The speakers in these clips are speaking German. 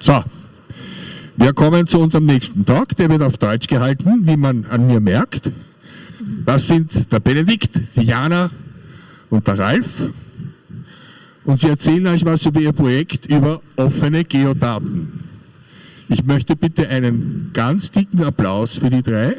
So, wir kommen zu unserem nächsten Talk, der wird auf Deutsch gehalten, wie man an mir merkt. Das sind der Benedikt, die Jana und der Ralf. Und sie erzählen euch was über ihr Projekt über offene Geodaten. Ich möchte bitte einen ganz dicken Applaus für die drei.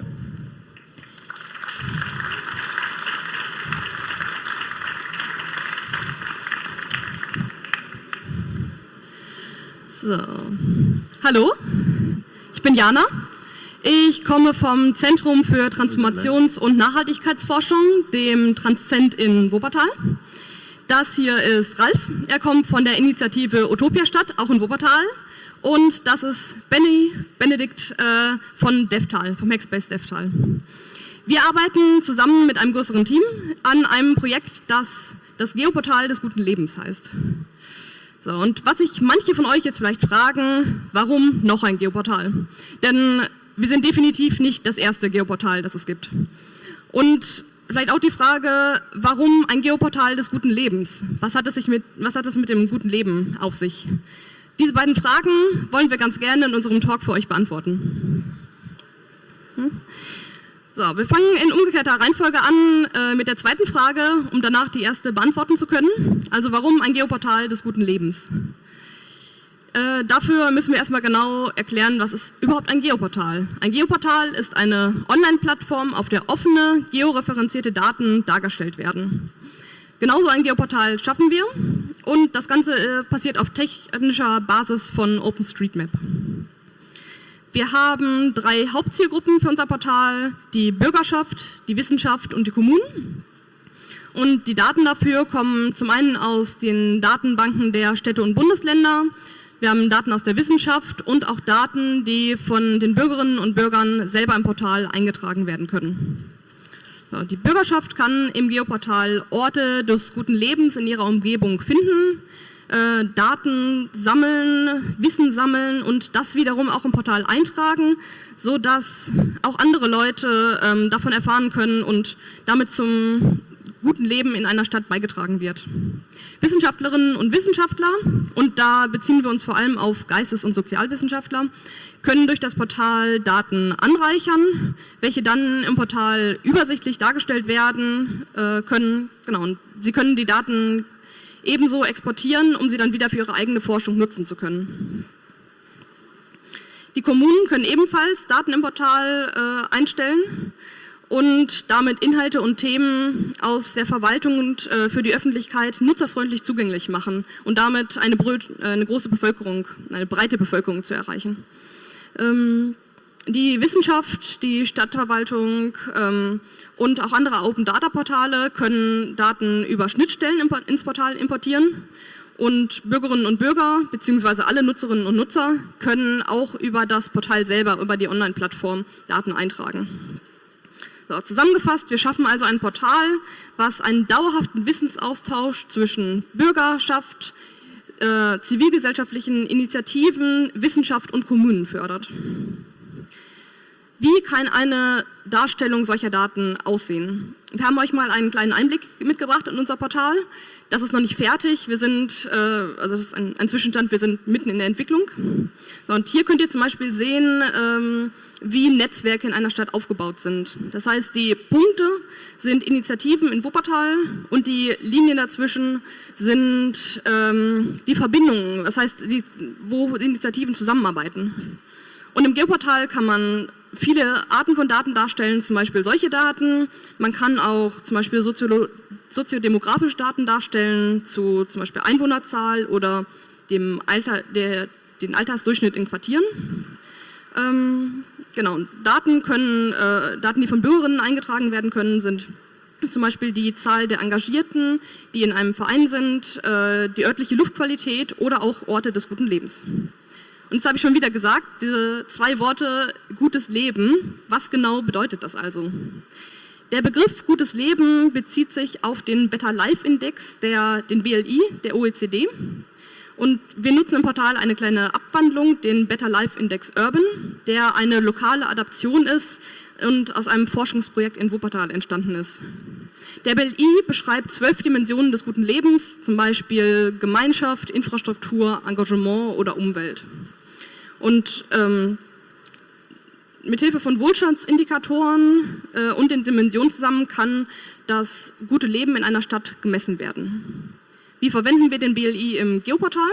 So. Hallo, ich bin Jana. Ich komme vom Zentrum für Transformations- und Nachhaltigkeitsforschung, dem Transzent in Wuppertal. Das hier ist Ralf, er kommt von der Initiative Utopiastadt, auch in Wuppertal. Und das ist Benedikt von DevTal, vom Hackspace DevTal. Wir arbeiten zusammen mit einem größeren Team an einem Projekt, das das Geoportal des guten Lebens heißt. So, und was sich manche von euch jetzt vielleicht fragen, warum noch ein Geoportal? Denn wir sind definitiv nicht das erste Geoportal, das es gibt. Und vielleicht auch die Frage, warum ein Geoportal des guten Lebens? Was hat es mit dem guten Leben auf sich? Diese beiden Fragen wollen wir ganz gerne in unserem Talk für euch beantworten. So, wir fangen in umgekehrter Reihenfolge an mit der zweiten Frage, um danach die erste beantworten zu können. Also warum ein Geoportal des guten Lebens? Dafür müssen wir erstmal genau erklären, was ist überhaupt ein Geoportal. Ein Geoportal ist eine Online-Plattform, auf der offene, georeferenzierte Daten dargestellt werden. Genauso ein Geoportal schaffen wir und das Ganze passiert auf technischer Basis von OpenStreetMap. Wir haben 3 Hauptzielgruppen für unser Portal, die Bürgerschaft, die Wissenschaft und die Kommunen. Und die Daten dafür kommen zum einen aus den Datenbanken der Städte und Bundesländer. Wir haben Daten aus der Wissenschaft und auch Daten, die von den Bürgerinnen und Bürgern selber im Portal eingetragen werden können. So, die Bürgerschaft kann im Geoportal Orte des guten Lebens in ihrer Umgebung finden, Daten sammeln, Wissen sammeln und das wiederum auch im Portal eintragen, sodass auch andere Leute davon erfahren können und damit zum guten Leben in einer Stadt beigetragen wird. Wissenschaftlerinnen und Wissenschaftler, und da beziehen wir uns vor allem auf Geistes- und Sozialwissenschaftler, können durch das Portal Daten anreichern, welche dann im Portal übersichtlich dargestellt werden können. Genau, und sie können die Daten ebenso exportieren, um sie dann wieder für ihre eigene Forschung nutzen zu können. Die Kommunen können ebenfalls Daten im Portal einstellen und damit Inhalte und Themen aus der Verwaltung und für die Öffentlichkeit nutzerfreundlich zugänglich machen und damit eine große Bevölkerung, eine breite Bevölkerung zu erreichen. Die Wissenschaft, die Stadtverwaltung und auch andere Open-Data-Portale können Daten über Schnittstellen ins Portal importieren und Bürgerinnen und Bürger bzw. alle Nutzerinnen und Nutzer können auch über das Portal selber, über die Online-Plattform Daten eintragen. So, zusammengefasst, wir schaffen also ein Portal, was einen dauerhaften Wissensaustausch zwischen Bürgerschaft, zivilgesellschaftlichen Initiativen, Wissenschaft und Kommunen fördert. Wie kann eine Darstellung solcher Daten aussehen? Wir haben euch mal einen kleinen Einblick mitgebracht in unser Portal. Das ist noch nicht fertig. Wir sind, also das ist ein Zwischenstand, wir sind mitten in der Entwicklung. So, und hier könnt ihr zum Beispiel sehen, wie Netzwerke in einer Stadt aufgebaut sind. Das heißt, die Punkte sind Initiativen in Wuppertal und die Linien dazwischen sind die Verbindungen, das heißt, wo Initiativen zusammenarbeiten. Und im Geoportal kann man viele Arten von Daten darstellen, zum Beispiel solche Daten. Man kann auch zum Beispiel soziodemografische Daten darstellen, zu zum Beispiel Einwohnerzahl oder dem Alter, den Altersdurchschnitt in Quartieren. Genau, Daten, die von Bürgerinnen eingetragen werden können, sind zum Beispiel die Zahl der Engagierten, die in einem Verein sind, die örtliche Luftqualität oder auch Orte des guten Lebens. Und jetzt habe ich schon wieder gesagt, diese 2 Worte, gutes Leben, was genau bedeutet das also? Der Begriff gutes Leben bezieht sich auf den Better Life Index, den BLI, der OECD. Und wir nutzen im Portal eine kleine Abwandlung, den Better Life Index Urban, der eine lokale Adaption ist und aus einem Forschungsprojekt in Wuppertal entstanden ist. Der BLI beschreibt 12 Dimensionen des guten Lebens, zum Beispiel Gemeinschaft, Infrastruktur, Engagement oder Umwelt. Und mit Hilfe von Wohlstandsindikatoren und den Dimensionen zusammen kann das gute Leben in einer Stadt gemessen werden. Wie verwenden wir den BLI im Geoportal?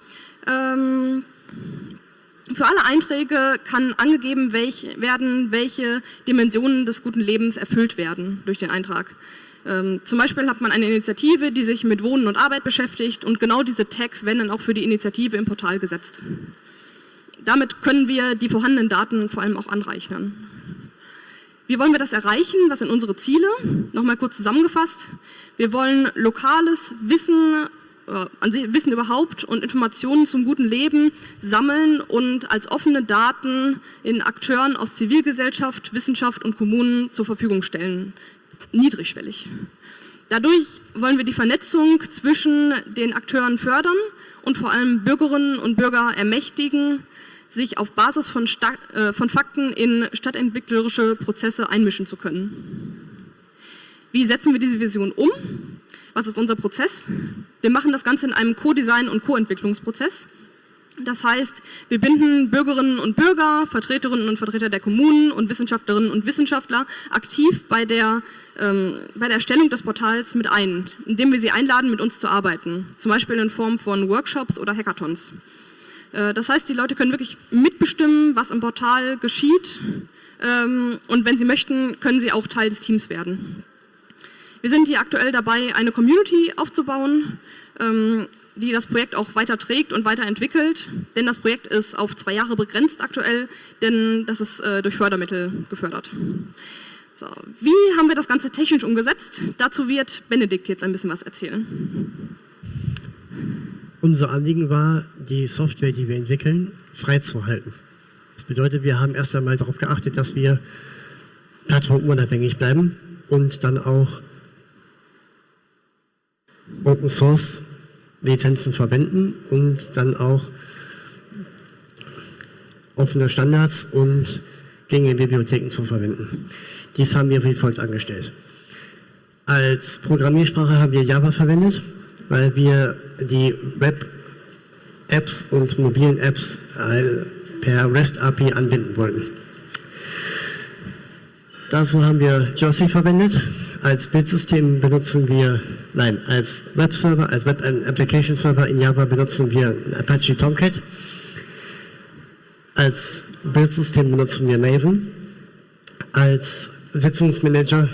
Für alle Einträge kann angegeben werden, welche Dimensionen des guten Lebens erfüllt werden durch den Eintrag. Zum Beispiel hat man eine Initiative, die sich mit Wohnen und Arbeit beschäftigt, und genau diese Tags werden dann auch für die Initiative im Portal gesetzt. Damit können wir die vorhandenen Daten vor allem auch anreichern. Wie wollen wir das erreichen? Was sind unsere Ziele? Nochmal kurz zusammengefasst. Wir wollen lokales Wissen überhaupt und Informationen zum guten Leben sammeln und als offene Daten in Akteuren aus Zivilgesellschaft, Wissenschaft und Kommunen zur Verfügung stellen. Niedrigschwellig. Dadurch wollen wir die Vernetzung zwischen den Akteuren fördern und vor allem Bürgerinnen und Bürger ermächtigen, sich auf Basis von Fakten in stadtentwicklerische Prozesse einmischen zu können. Wie setzen wir diese Vision um? Was ist unser Prozess? Wir machen das Ganze in einem Co-Design- und Co-Entwicklungsprozess. Das heißt, wir binden Bürgerinnen und Bürger, Vertreterinnen und Vertreter der Kommunen und Wissenschaftlerinnen und Wissenschaftler aktiv bei der Erstellung des Portals mit ein, indem wir sie einladen, mit uns zu arbeiten, zum Beispiel in Form von Workshops oder Hackathons. Das heißt, die Leute können wirklich mitbestimmen, was im Portal geschieht, und wenn sie möchten, können sie auch Teil des Teams werden. Wir sind hier aktuell dabei, eine Community aufzubauen, die das Projekt auch weiter trägt und weiterentwickelt, denn das Projekt ist auf 2 Jahre begrenzt aktuell, denn das ist durch Fördermittel gefördert. So, wie haben wir das Ganze technisch umgesetzt? Dazu wird Benedikt jetzt ein bisschen was erzählen. Unser Anliegen war, die Software, die wir entwickeln, freizuhalten. Das bedeutet, wir haben erst einmal darauf geachtet, dass wir plattformunabhängig bleiben und dann auch Open Source Lizenzen verwenden und dann auch offene Standards und gängige Bibliotheken zu verwenden. Dies haben wir wie folgt angestellt. Als Programmiersprache haben wir Java verwendet, weil wir die Web-Apps und mobilen Apps per REST-API anbinden wollten. Dazu haben wir Josie verwendet. Als Bildsystem benutzen wir, als Webserver, als Web Application Server in Java benutzen wir Apache Tomcat. Als Bildsystem benutzen wir Maven. Als Sitzungsmanager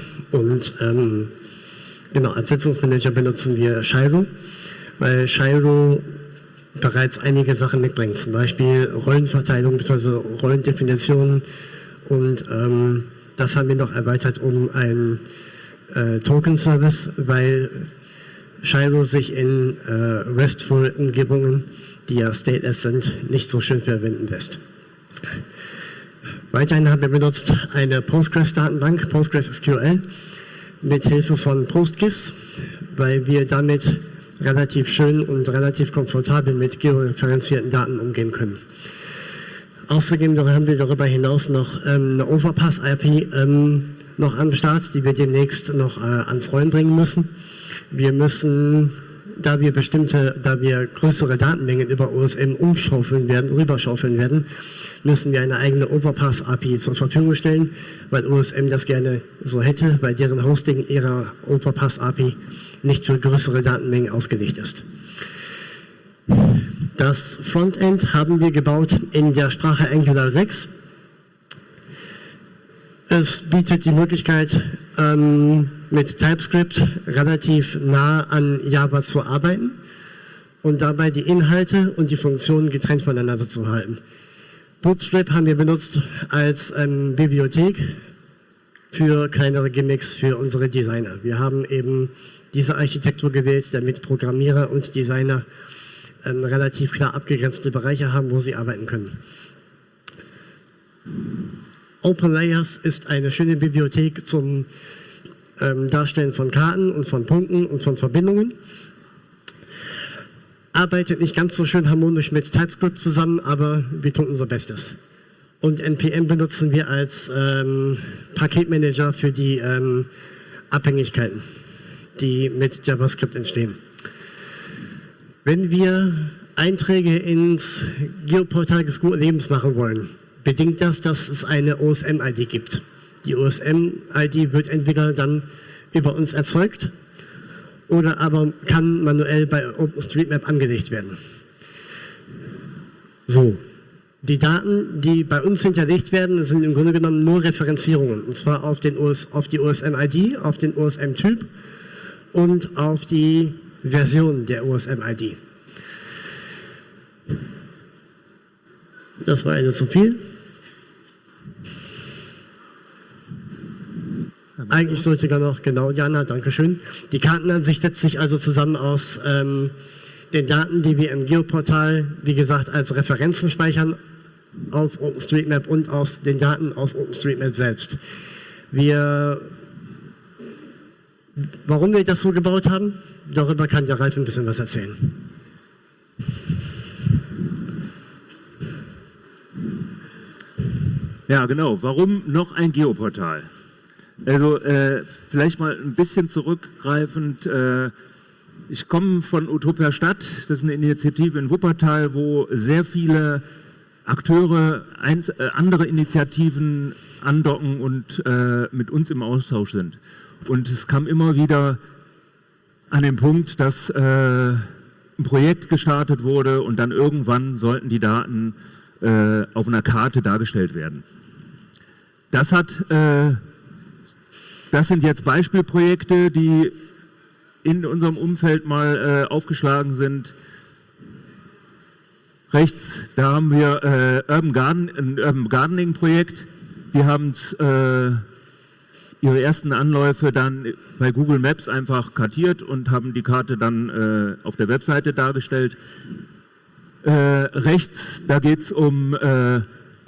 als Sitzungsmanager benutzen wir Shiro, weil Shiro bereits einige Sachen mitbringt, zum Beispiel Rollenverteilung bzw. Rollendefinitionen, und das haben wir noch erweitert um einen Token-Service, weil Shiro sich in RESTful-Umgebungen, die ja stateless sind, nicht so schön verwenden lässt. Weiterhin haben wir benutzt eine Postgres-Datenbank, PostgreSQL, mit Hilfe von PostGIS, weil wir damit relativ schön und relativ komfortabel mit georeferenzierten Daten umgehen können. Außerdem haben wir darüber hinaus noch eine Overpass-IP noch am Start, die wir demnächst noch ans Rollen bringen müssen. Wir müssen, da wir größere Datenmengen über OSM rüberschaufeln werden, müssen wir eine eigene Overpass-API zur Verfügung stellen, weil OSM das gerne so hätte, weil deren Hosting ihrer Overpass-API nicht für größere Datenmengen ausgelegt ist. Das Frontend haben wir gebaut in der Sprache Angular 6. Es bietet die Möglichkeit, mit TypeScript relativ nah an Java zu arbeiten und dabei die Inhalte und die Funktionen getrennt voneinander zu halten. Bootstrap haben wir benutzt als Bibliothek für kleinere Gimmicks für unsere Designer. Wir haben eben diese Architektur gewählt, damit Programmierer und Designer relativ klar abgegrenzte Bereiche haben, wo sie arbeiten können. OpenLayers ist eine schöne Bibliothek zum Darstellen von Karten und von Punkten und von Verbindungen. Arbeitet nicht ganz so schön harmonisch mit TypeScript zusammen, aber wir tun unser Bestes. Und NPM benutzen wir als Paketmanager für die Abhängigkeiten, die mit JavaScript entstehen. Wenn wir Einträge ins Geoportal des guten Lebens machen wollen, bedingt das, dass es eine OSM-ID gibt. Die OSM-ID wird entweder dann über uns erzeugt oder aber kann manuell bei OpenStreetMap angelegt werden. So, die Daten, die bei uns hinterlegt werden, sind im Grunde genommen nur Referenzierungen. Und zwar auf die OSM-ID, auf den OSM-Typ und auf die Version der OSM-ID. Das war eine zu viel. Eigentlich sollte gar noch, genau, Jana, danke schön. Die Kartenansicht setzt sich also zusammen aus den Daten, die wir im Geoportal, wie gesagt, als Referenzen speichern auf OpenStreetMap und aus den Daten aus OpenStreetMap selbst. Warum wir das so gebaut haben, darüber kann der Ralf ein bisschen was erzählen. Ja, genau. Warum noch ein Geoportal? Also vielleicht mal ein bisschen zurückgreifend. Ich komme von Utopia Stadt. Das ist eine Initiative in Wuppertal, wo sehr viele Akteure, andere Initiativen andocken und mit uns im Austausch sind. Und es kam immer wieder an den Punkt, dass ein Projekt gestartet wurde und dann irgendwann sollten die Daten auf einer Karte dargestellt werden. Das sind jetzt Beispielprojekte, die in unserem Umfeld mal aufgeschlagen sind. Rechts, da haben wir ein Urban Gardening Projekt. Die haben ihre ersten Anläufe dann bei Google Maps einfach kartiert und haben die Karte dann auf der Webseite dargestellt. Rechts, da geht es um eine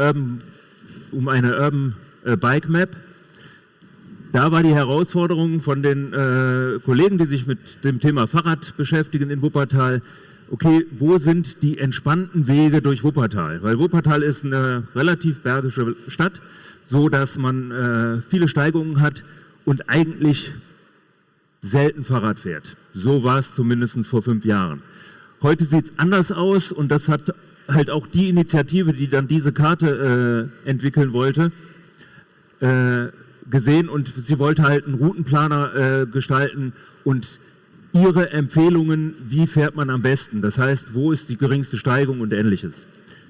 Urban Bike Map. Da war die Herausforderung von den Kollegen, die sich mit dem Thema Fahrrad beschäftigen in Wuppertal, okay, wo sind die entspannten Wege durch Wuppertal? Weil Wuppertal ist eine relativ bergische Stadt, so dass man viele Steigungen hat und eigentlich selten Fahrrad fährt. So war es zumindest vor 5 Jahren. Heute sieht es anders aus und das hat halt auch die Initiative, die dann diese Karte entwickeln wollte, gesehen und sie wollte halt einen Routenplaner gestalten und ihre Empfehlungen, wie fährt man am besten, das heißt, wo ist die geringste Steigung und Ähnliches.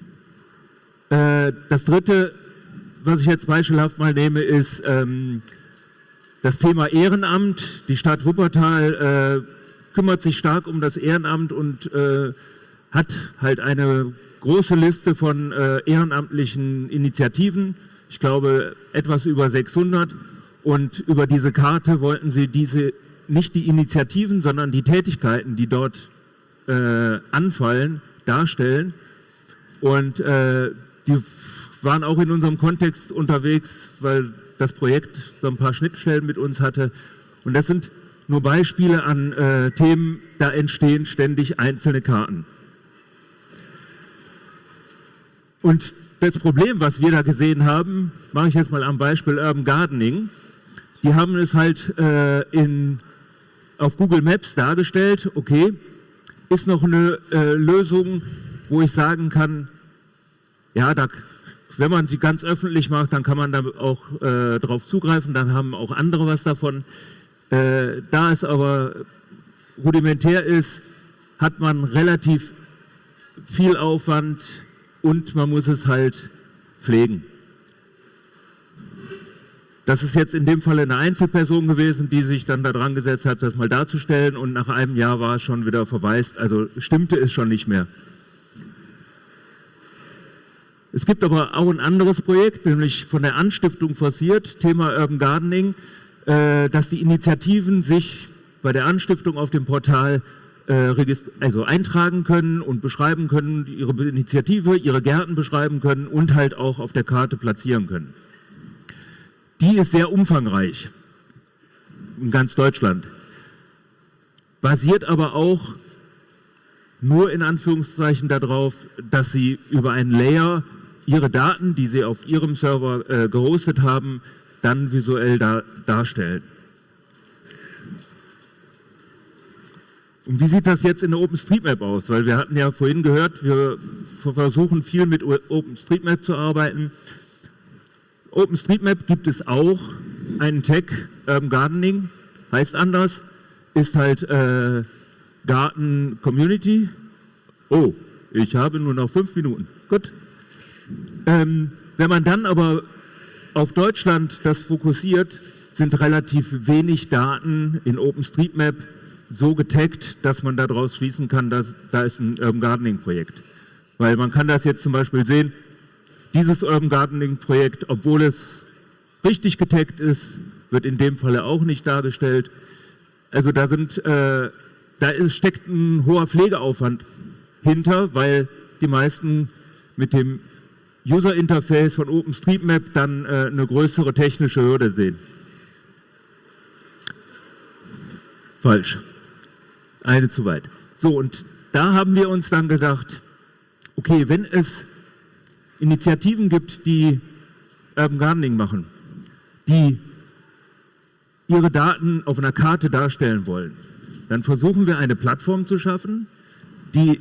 Das dritte, was ich jetzt beispielhaft mal nehme, ist das Thema Ehrenamt. Die Stadt Wuppertal kümmert sich stark um das Ehrenamt und hat halt eine große Liste von ehrenamtlichen Initiativen. Ich glaube, etwas über 600. Und über diese Karte wollten sie nicht die Initiativen, sondern die Tätigkeiten, die dort anfallen, darstellen. Und die waren auch in unserem Kontext unterwegs, weil das Projekt so ein paar Schnittstellen mit uns hatte. Und das sind nur Beispiele an Themen, da entstehen ständig einzelne Karten. Und das Problem, was wir da gesehen haben, mache ich jetzt mal am Beispiel Urban Gardening. Die haben es halt auf Google Maps dargestellt, okay, ist noch eine Lösung, wo ich sagen kann, ja, wenn man sie ganz öffentlich macht, dann kann man da auch drauf zugreifen, dann haben auch andere was davon. Da es aber rudimentär ist, hat man relativ viel Aufwand und man muss es halt pflegen. Das ist jetzt in dem Fall eine Einzelperson gewesen, die sich dann da dran gesetzt hat, das mal darzustellen und nach einem Jahr war es schon wieder verwaist, also stimmte es schon nicht mehr. Es gibt aber auch ein anderes Projekt, nämlich von der Anstiftung forciert, Thema Urban Gardening, dass die Initiativen sich bei der Anstiftung auf dem Portal eintragen können und beschreiben können, ihre Initiative, ihre Gärten beschreiben können und halt auch auf der Karte platzieren können. Die ist sehr umfangreich in ganz Deutschland, basiert aber auch nur in Anführungszeichen darauf, dass sie über einen Layer ihre Daten, die sie auf ihrem Server gehostet haben, dann visuell darstellen. Und wie sieht das jetzt in der OpenStreetMap aus? Weil wir hatten ja vorhin gehört, wir versuchen viel mit OpenStreetMap zu arbeiten. OpenStreetMap gibt es auch einen Tag, Urban Gardening, heißt anders, ist halt Garten Community. Oh, ich habe nur noch 5 Minuten. Gut. Wenn man dann aber auf Deutschland das fokussiert, sind relativ wenig Daten in OpenStreetMap so getaggt, dass man daraus schließen kann, dass da ist ein Urban Gardening Projekt. Weil man kann das jetzt zum Beispiel sehen, dieses Urban Gardening Projekt, obwohl es richtig getaggt ist, wird in dem Falle auch nicht dargestellt. Also da steckt ein hoher Pflegeaufwand hinter, weil die meisten mit dem User Interface von OpenStreetMap dann eine größere technische Hürde sehen. Falsch. Eine zu weit. So, und da haben wir uns dann gedacht, okay, wenn es Initiativen gibt, die Urban Gardening machen, die ihre Daten auf einer Karte darstellen wollen, dann versuchen wir eine Plattform zu schaffen, die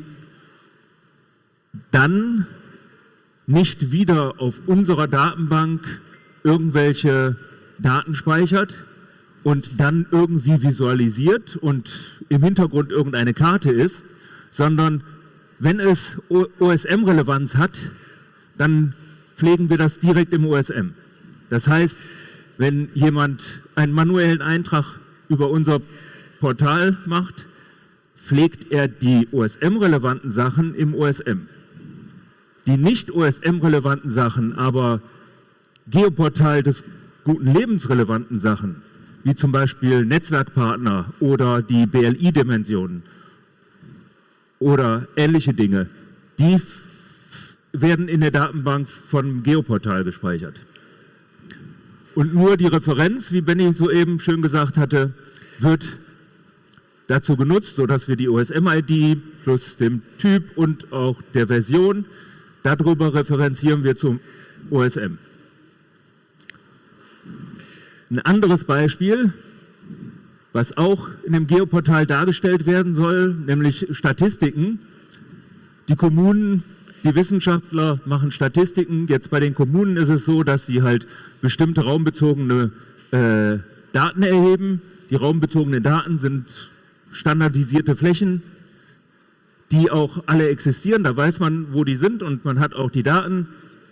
dann nicht wieder auf unserer Datenbank irgendwelche Daten speichert und dann irgendwie visualisiert und im Hintergrund irgendeine Karte ist, sondern wenn es OSM-Relevanz hat, dann pflegen wir das direkt im OSM. Das heißt, wenn jemand einen manuellen Eintrag über unser Portal macht, pflegt er die OSM-relevanten Sachen im OSM. Die nicht OSM-relevanten Sachen, aber Geoportal des guten Lebens relevanten Sachen, wie zum Beispiel Netzwerkpartner oder die BLI-Dimensionen oder ähnliche Dinge, die werden in der Datenbank von Geoportal gespeichert. Und nur die Referenz, wie Benny soeben schön gesagt hatte, wird dazu genutzt, sodass wir die OSM-ID plus dem Typ und auch der Version, darüber referenzieren wir zum OSM. Ein anderes Beispiel, was auch in dem Geoportal dargestellt werden soll, nämlich Statistiken. Die Kommunen, die Wissenschaftler machen Statistiken. Jetzt bei den Kommunen ist es so, dass sie halt bestimmte raumbezogene Daten erheben. Die raumbezogenen Daten sind standardisierte Flächen, die auch alle existieren. Da weiß man, wo die sind und man hat auch die Daten.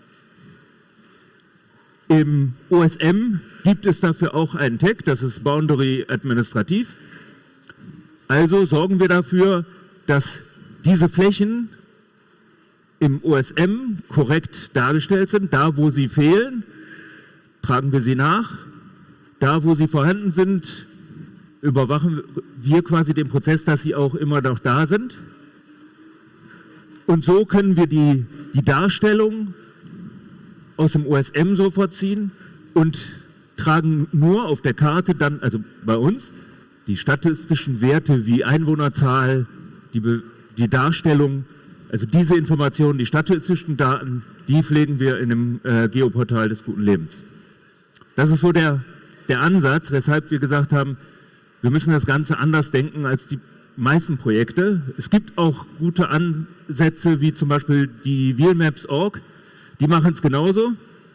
Im OSM gibt es dafür auch einen Tag, das ist Boundary Administrativ. Also sorgen wir dafür, dass diese Flächen im OSM korrekt dargestellt sind. Da, wo sie fehlen, tragen wir sie nach. Da, wo sie vorhanden sind, überwachen wir quasi den Prozess, dass sie auch immer noch da sind. Und so können wir die Darstellung aus dem OSM sofort ziehen und tragen nur auf der Karte dann, also bei uns, die statistischen Werte wie Einwohnerzahl, die Darstellung, also diese Informationen, die statistischen Daten, die pflegen wir in dem Geoportal des guten Lebens. Das ist so der Ansatz, weshalb wir gesagt haben, wir müssen das Ganze anders denken als die meisten Projekte. Es gibt auch gute Ansätze, wie zum Beispiel die Wheelmaps.org, die machen es genauso,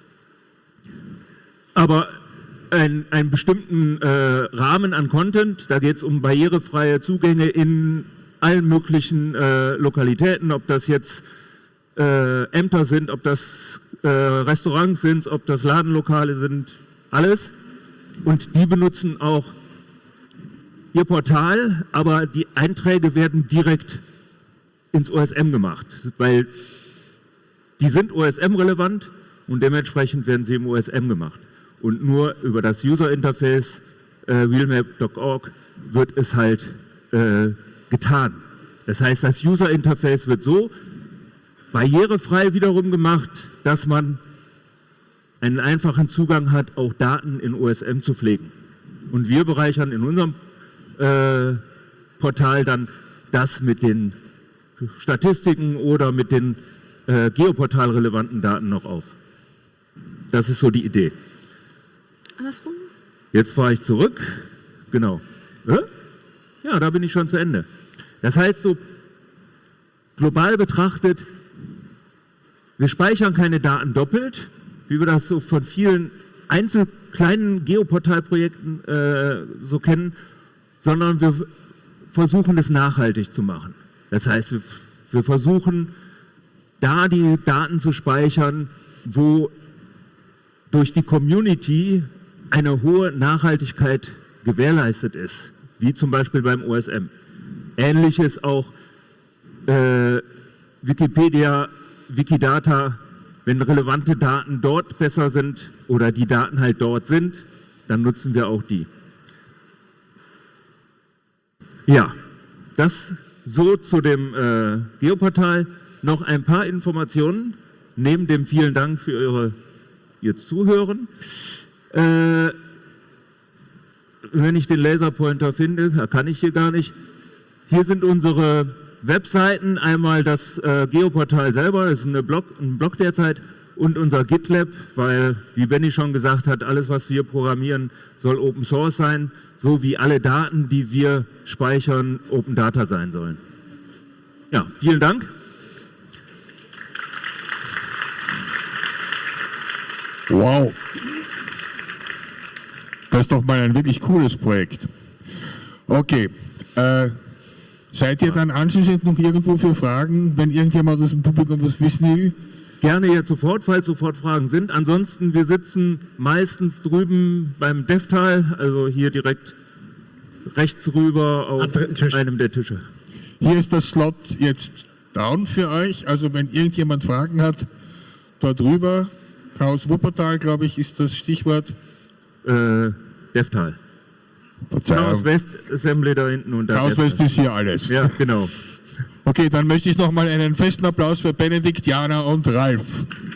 aber einen bestimmten Rahmen an Content, da geht es um barrierefreie Zugänge in allen möglichen Lokalitäten, ob das jetzt Ämter sind, ob das Restaurants sind, ob das Ladenlokale sind, alles. Und die benutzen auch ihr Portal, aber die Einträge werden direkt ins OSM gemacht, weil die sind OSM-relevant und dementsprechend werden sie im OSM gemacht. Und nur über das User-Interface wheelmap.org wird es halt getan. Das heißt, das User-Interface wird so barrierefrei wiederum gemacht, dass man einen einfachen Zugang hat, auch Daten in OSM zu pflegen. Und wir bereichern in unserem Portal dann das mit den Statistiken oder mit den geoportalrelevanten Daten noch auf. Das ist so die Idee. Andersrum? Jetzt fahre ich zurück. Genau. Ja, da bin ich schon zu Ende. Das heißt, so global betrachtet, wir speichern keine Daten doppelt, wie wir das so von vielen kleinen Geoportalprojekten so kennen, sondern wir versuchen es nachhaltig zu machen. Das heißt, wir versuchen da die Daten zu speichern, wo durch die Community eine hohe Nachhaltigkeit gewährleistet ist, wie zum Beispiel beim OSM. Ähnliches auch Wikipedia, Wikidata, wenn relevante Daten dort besser sind oder die Daten halt dort sind, dann nutzen wir auch die. Ja, das so zu dem Geoportal. Noch ein paar Informationen, neben dem vielen Dank für Ihr Zuhören. Wenn ich den Laserpointer finde, kann ich hier gar nicht. Hier sind unsere Webseiten, einmal das Geoportal selber, das ist ein Blog derzeit, und unser GitLab, weil, wie Benny schon gesagt hat, alles, was wir programmieren, soll Open Source sein, so wie alle Daten, die wir speichern, Open Data sein sollen. Ja, vielen Dank. Wow. Das ist doch mal ein wirklich cooles Projekt. Okay. Seid ihr dann anschließend noch irgendwo für Fragen, wenn irgendjemand aus dem Publikum was wissen will? Gerne jetzt sofort, falls sofort Fragen sind. Ansonsten, wir sitzen meistens drüben beim DevTal, also hier direkt rechts rüber auf einem der Tische. Hier ist das Slot jetzt down für euch. Also wenn irgendjemand Fragen hat, dort rüber. Chaos Wuppertal, glaube ich, ist das Stichwort. DevTal. Chaos West Assembly da hinten. Und Chaos West ist hier alles. Ja, genau. Okay, dann möchte ich nochmal einen festen Applaus für Benedikt, Jana und Ralf.